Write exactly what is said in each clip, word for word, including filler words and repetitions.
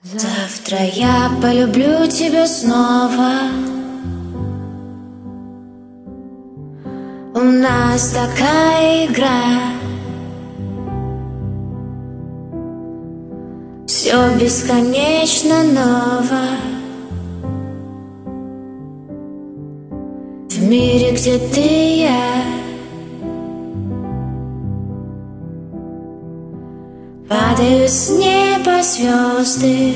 Завтра я полюблю тебя снова. У нас такая игра. Все бесконечно ново. В мире, где ты и я, падают с неба звезды,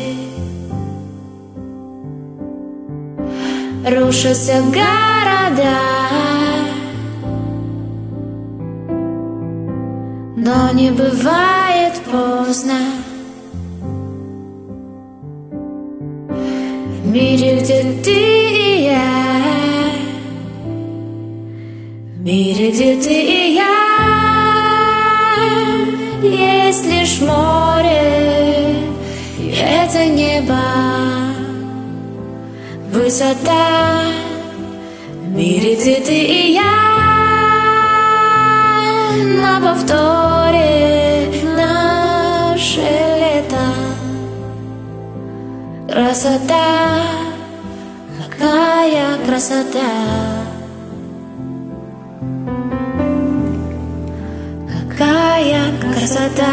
рушатся города, но не бывает поздно. В мире, где ты и я, в мире, где ты и я, есть лишь море, и это небо, высота. В мире, где ты и я, на повторе наше лето. Красота, какая красота, какая красота,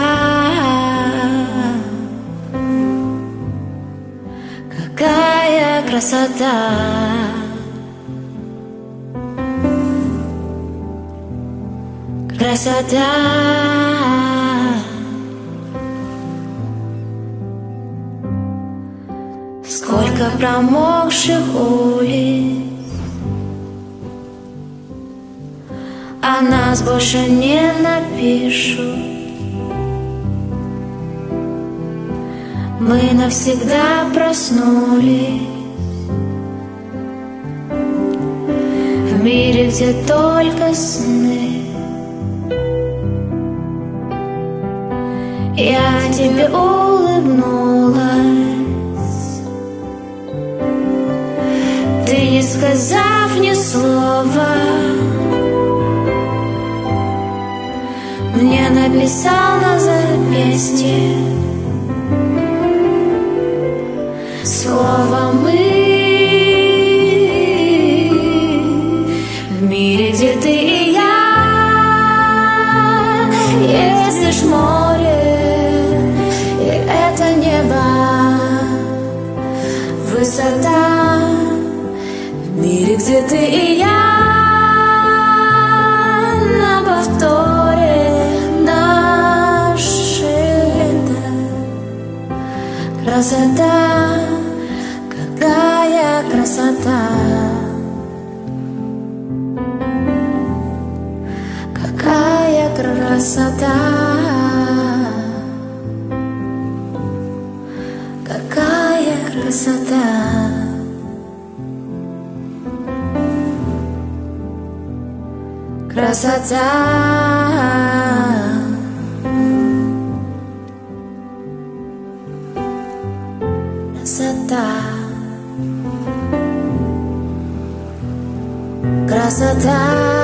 какая красота, красота. Сколько промокших улиц, а нас больше не напишут. Мы навсегда проснулись в мире, где только сны. Я тебе улыбнулась, ты, не сказав ни слова, мне написал на запястье слово «мы». В мире, где ты и я, есть лишь море, и это небо, высота. В мире, где ты и я, на повторе наше лето. Красота, какая красота, какая красота, какая красота. Красота, красота, красота.